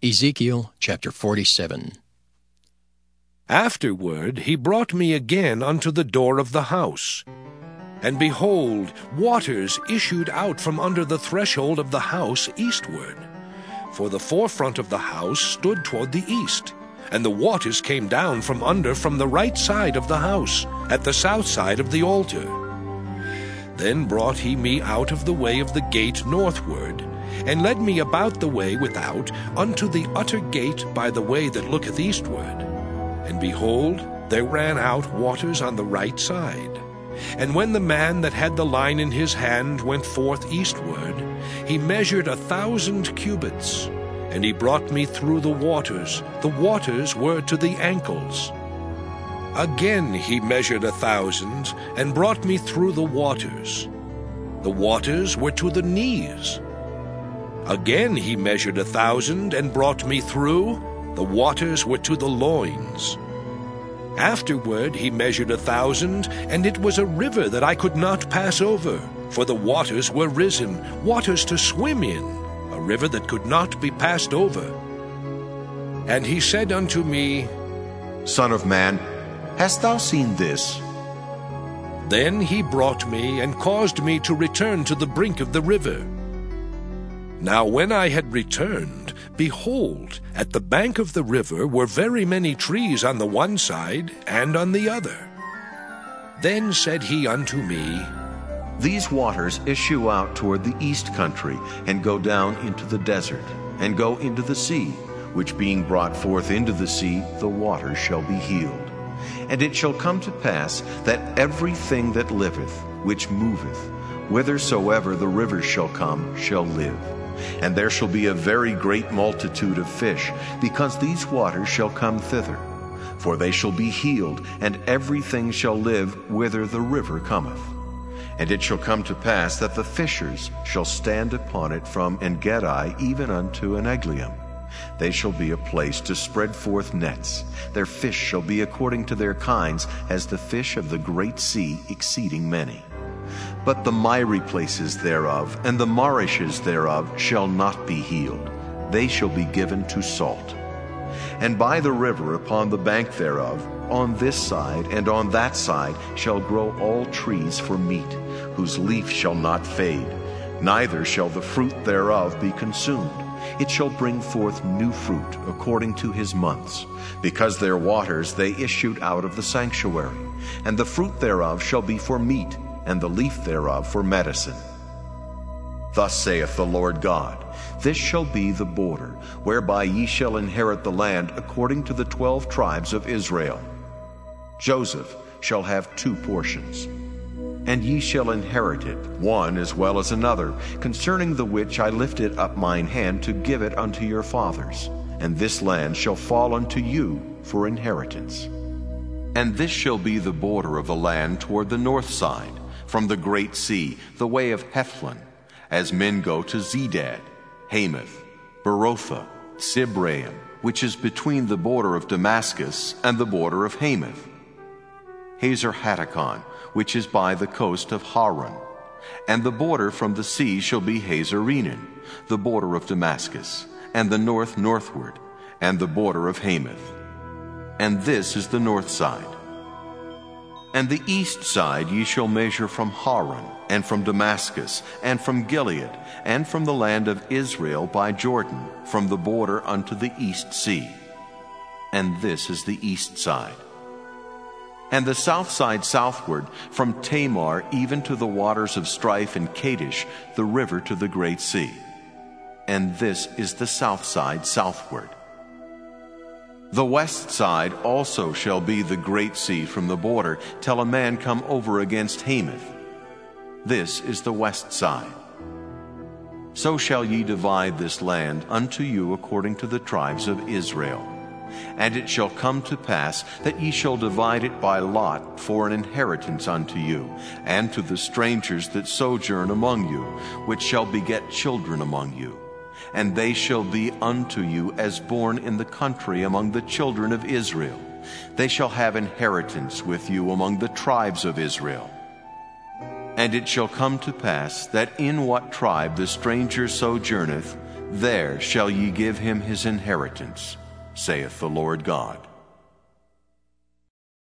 Ezekiel chapter 47. Afterward he brought me again unto the door of the house. And behold, waters issued out from under the threshold of the house eastward. For the forefront of the house stood toward the east, and the waters came down from the right side of the house, at the south side of the altar. Then brought he me out of the way of the gate northward, and led me about the way without unto the utter gate by the way that looketh eastward. And behold, there ran out waters on the right side. And when the man that had the line in his hand went forth eastward, he measured 1,000 cubits, and he brought me through the waters. The waters were to the ankles. Again he measured 1,000, and brought me through the waters. The waters were to the knees. Again he measured 1,000, and brought me through. The waters were to the loins. Afterward he measured 1,000, and it was a river that I could not pass over, for the waters were risen, waters to swim in, a river that could not be passed over. And he said unto me, Son of man, hast thou seen this? Then he brought me, and caused me to return to the brink of the river. Now when I had returned, behold, at the bank of the river were very many trees on the one side and on the other. Then said he unto me, These waters issue out toward the east country, and go down into the desert, and go into the sea, which being brought forth into the sea, the waters shall be healed. And it shall come to pass that everything that liveth, which moveth, whithersoever the rivers shall come, shall live. And there shall be a very great multitude of fish, because these waters shall come thither. For they shall be healed, and everything shall live whither the river cometh. And it shall come to pass that the fishers shall stand upon it from Engedi even unto Eneglaim. They shall be a place to spread forth nets. Their fish shall be according to their kinds, as the fish of the great sea, exceeding many. But the miry places thereof, and the marishes thereof, shall not be healed. They shall be given to salt. And by the river upon the bank thereof, on this side and on that side, shall grow all trees for meat, whose leaf shall not fade, neither shall the fruit thereof be consumed. It shall bring forth new fruit according to his months, because their waters they issued out of the sanctuary. And the fruit thereof shall be for meat, and the leaf thereof for medicine. Thus saith the Lord God, This shall be the border, whereby ye shall inherit the land according to the 12 tribes of Israel. Joseph shall have 2 portions, and ye shall inherit it, one as well as another, concerning the which I lifted up mine hand to give it unto your fathers. And this land shall fall unto you for inheritance. And this shall be the border of the land toward the north side, from the great sea, the way of Hethlon, as men go to Zedad, Hamath, Berotha, Sibraim, which is between the border of Damascus and the border of Hamath, Hazer Hatticon, which is by the coast of Haran. And the border from the sea shall be Hazer-Enan, the border of Damascus, and the north northward, and the border of Hamath. And this is the north side. And the east side ye shall measure from Haran, and from Damascus, and from Gilead, and from the land of Israel by Jordan, from the border unto the east sea. And this is the east side. And the south side southward, from Tamar even to the waters of Strife and Kadesh, the river to the great sea. And this is the south side southward. The west side also shall be the great sea from the border, till a man come over against Hamath. This is the west side. So shall ye divide this land unto you according to the tribes of Israel. And it shall come to pass that ye shall divide it by lot for an inheritance unto you, and to the strangers that sojourn among you, which shall beget children among you. And they shall be unto you as born in the country among the children of Israel. They shall have inheritance with you among the tribes of Israel. And it shall come to pass that in what tribe the stranger sojourneth, There shall ye give him his inheritance, saith the Lord God.